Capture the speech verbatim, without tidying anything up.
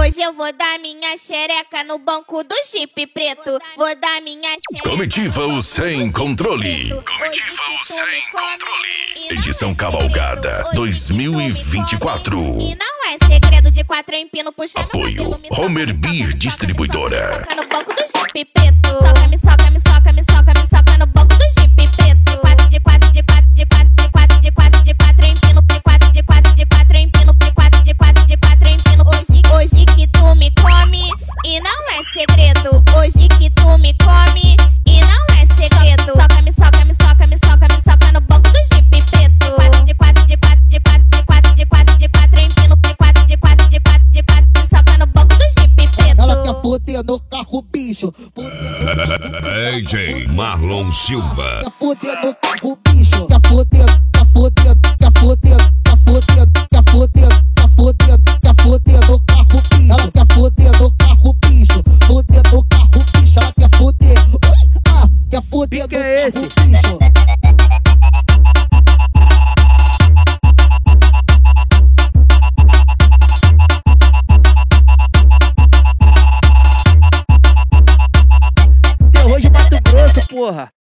Hoje eu vou dar minha xereca no banco do Jeep preto. Vou dar minha xereca. Comitiva o Sem Controle. Comitiva o Sem Controle. Edição Cavalgada dois mil e vinte e quatro. E não é segredo de quatro empino puxa. Apoio Homer Beer Distribuidora. Soca no banco do Jeep preto. Soca, me soca, me soca, me soca, me soca no banco do Jeep preto. Quatro de quatro de quatro de quatro de quatro de quatro de quatro empino. Quatro de quatro de quatro empino. Quatro de quatro de quatro empino. Hoje, hoje que tu me come e não é segredo. Hoje que tu me come e não é segredo. Soca, me soca, me soca, me soca, me soca no banco do Jeep preto. Quatro de quatro de quatro de quatro de quatro de quatro de quatro empino. Quatro de quatro de quatro de quatro me soca no banco do Jeep preto. Ela quer foder no carro, bicho. D J Marlon Silva. Quer foder no carro, bicho. Quer foder, quer foder, quer foder, quer foder, quer foder, quer foder, quer foder no carro, bicho. Ela quer foder no carro, bicho. Foder no carro, bicho. Ela quer foder. Ui, ah, quer foder no Que é carro, esse? bicho. Terror de Mato Grosso, porra.